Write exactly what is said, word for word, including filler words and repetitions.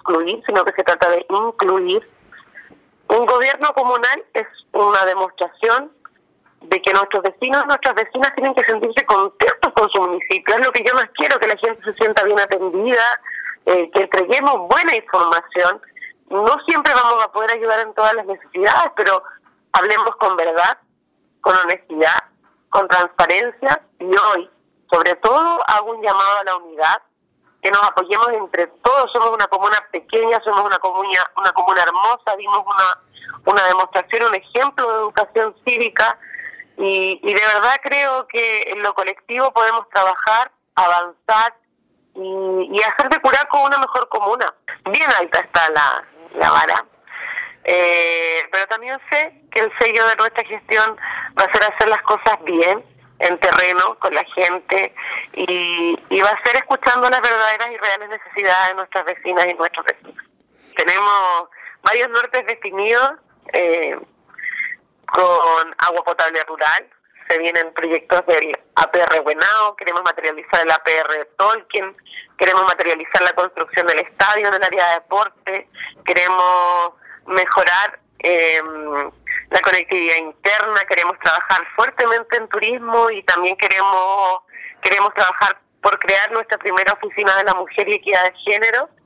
excluir, sino que se trata de incluir. Un gobierno comunal es una demostración de que nuestros vecinos y nuestras vecinas tienen que sentirse contentos con su municipio. Es lo que yo más quiero, que la gente se sienta bien atendida, eh, que entreguemos buena información. No siempre vamos a poder ayudar en todas las necesidades, pero hablemos con verdad, con honestidad, con transparencia, y hoy, sobre todo, hago un llamado a la unidad, que nos apoyemos entre todos. Somos una comuna pequeña, somos una comuna, una comuna hermosa, dimos una, una demostración, un ejemplo de educación cívica, y, y de verdad creo que en lo colectivo podemos trabajar, avanzar y, y hacer de Curacao una mejor comuna. Bien alta está la, la vara, eh, pero también sé que el sello de nuestra gestión va a ser hacer las cosas bien, en terreno, con la gente, y, y va a ser escuchando las verdaderas y reales necesidades de nuestras vecinas y nuestros vecinos. Tenemos varios nortes definidos, eh, con agua potable rural. Se vienen proyectos del A P R Buenao, queremos materializar el A P R Tolkien, queremos materializar la construcción del estadio en el área de deporte, queremos mejorar eh, la conectividad interna, queremos trabajar fuertemente en turismo, y también queremos queremos trabajar por crear nuestra primera oficina de la mujer y equidad de género.